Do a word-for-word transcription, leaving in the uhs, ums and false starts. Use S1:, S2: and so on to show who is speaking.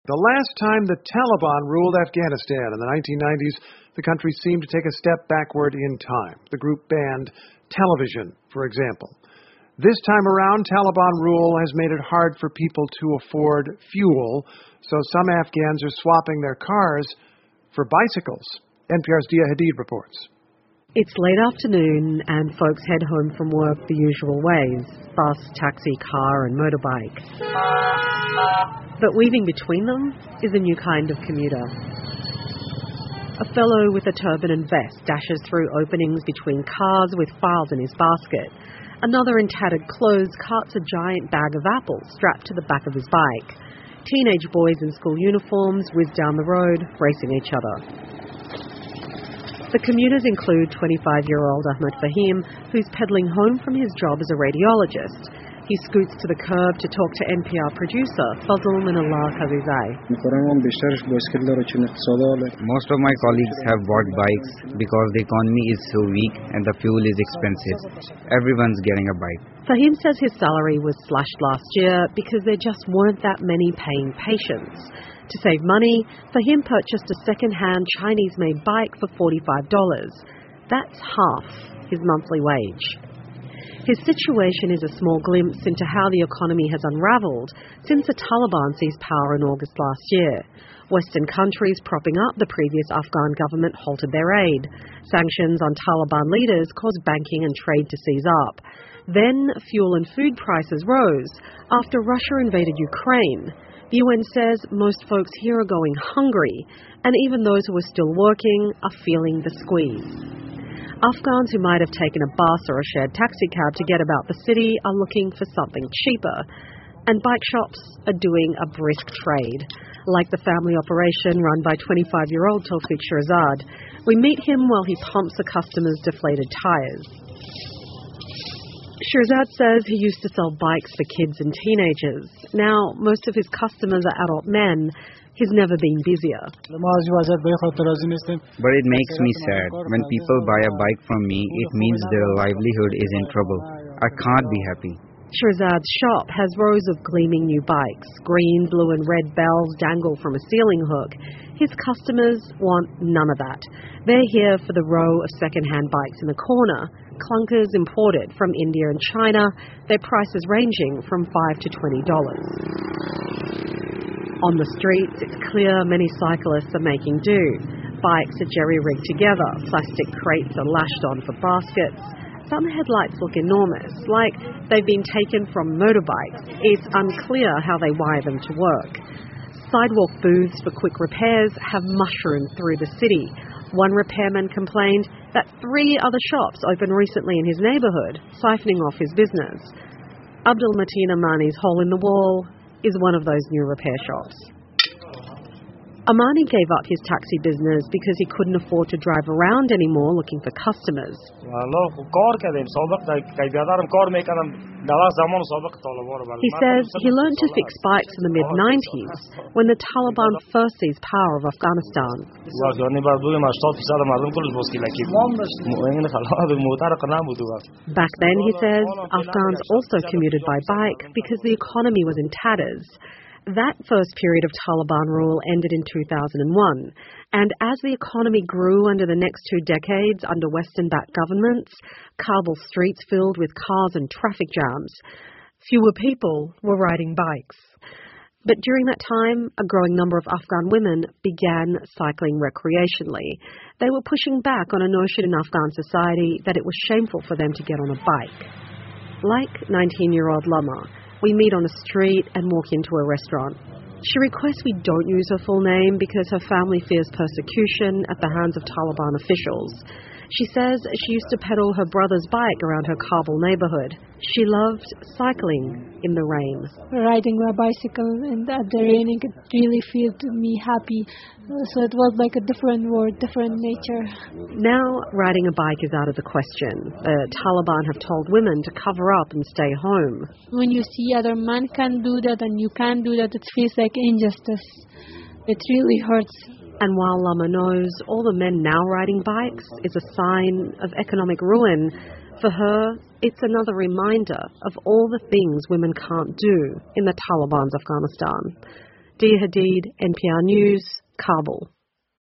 S1: The last time the Taliban ruled Afghanistan in the nineteen nineties, the country seemed to take a step backward in time. The group banned television, for example. This time around, Taliban rule has made it hard for people to afford fuel, so some Afghans are swapping their cars for bicycles. N P R's Dia Hadid reports.
S2: It's late afternoon and folks head home from work the usual ways: bus, taxi, car and motorbike. But weaving between them is a new kind of commuter. A fellow with a turban and vest dashes through openings between cars with files in his basket. Another in tattered clothes carts a giant bag of apples strapped to the back of his bike. Teenage boys in school uniforms whiz down the road, racing each other. The commuters include twenty-five-year-old Ahmed Fahim, who's pedalling home from his job as a radiologist. He scoots to the curb to talk to N P R producer Fazl Minallah Kazizai.
S3: Most of my colleagues have bought bikes because the economy is so weak and the fuel is expensive. Everyone's getting a bike.
S2: Fahim says his salary was slashed last year because there just weren't that many paying patients. To save money, Fahim purchased a second-hand Chinese-made bike for forty-five dollars. That's half his monthly wage. His situation is a small glimpse into how the economy has unravelled since the Taliban seized power in August last year. Western countries propping up the previous Afghan government halted their aid. Sanctions on Taliban leaders caused banking and trade to seize up. Then fuel and food prices rose after Russia invaded Ukraine. The U N says most folks here are going hungry, and even those who are still working are feeling the squeeze. Afghans who might have taken a bus or a shared taxi cab to get about the city are looking for something cheaper. And bike shops are doing a brisk trade, like the family operation run by twenty-five-year-old Tawfiq Shirzad. We meet him while he pumps a customer's deflated tyres. Shirzad says he used to sell bikes for kids and teenagers. Now, most of his customers are adult men. He's never been busier.
S3: But it makes me sad. When people buy a bike from me, it means their livelihood is in trouble. I can't be happy.
S2: Shirzad's shop has rows of gleaming new bikes. Green, blue and red bells dangle from a ceiling hook. His customers want none of that. They're here for the row of second-hand bikes in the corner. Clunkers imported from India and China, their prices ranging from five to twenty dollars. On the streets, it's clear many cyclists are making do. Bikes are jerry-rigged together, plastic crates are lashed on for baskets. Some headlights look enormous, like they've been taken from motorbikes. It's unclear how they wire them to work. Sidewalk booths for quick repairs have mushroomed through the city. One repairman complained that three other shops opened recently in his neighbourhood, siphoning off his business. Abdul Mateen Amani's hole in the wall is one of those new repair shops. Amani gave up his taxi business because he couldn't afford to drive around anymore looking for customers. He says he learned to fix bikes in the mid nineties when the Taliban first seized power of Afghanistan. Back then, he says, Afghans also commuted by bike because the economy was in tatters. That first period of Taliban rule ended in two thousand one, and as the economy grew under the next two decades under Western-backed governments, Kabul streets filled with cars and traffic jams. Fewer people were riding bikes. But during that time, a growing number of Afghan women began cycling recreationally. They were pushing back on a notion in Afghan society that it was shameful for them to get on a bike. Like nineteen-year-old Lama, we meet on a street and walk into a restaurant. She requests we don't use her full name because her family fears persecution at the hands of Taliban officials. She says she used to pedal her brother's bike around her Kabul neighborhood. She loved cycling in the rain.
S4: Riding my bicycle and at the raining, it really felt me happy. So it was like a different world, different nature.
S2: Now riding a bike is out of the question. The Taliban have told women to cover up and stay home.
S4: When you see other men can do that and you can't do that, it feels like injustice. It really hurts.
S2: And while Lama knows all the men now riding bikes is a sign of economic ruin, for her, it's another reminder of all the things women can't do in the Taliban's Afghanistan. Dia Hadid, N P R News, Kabul.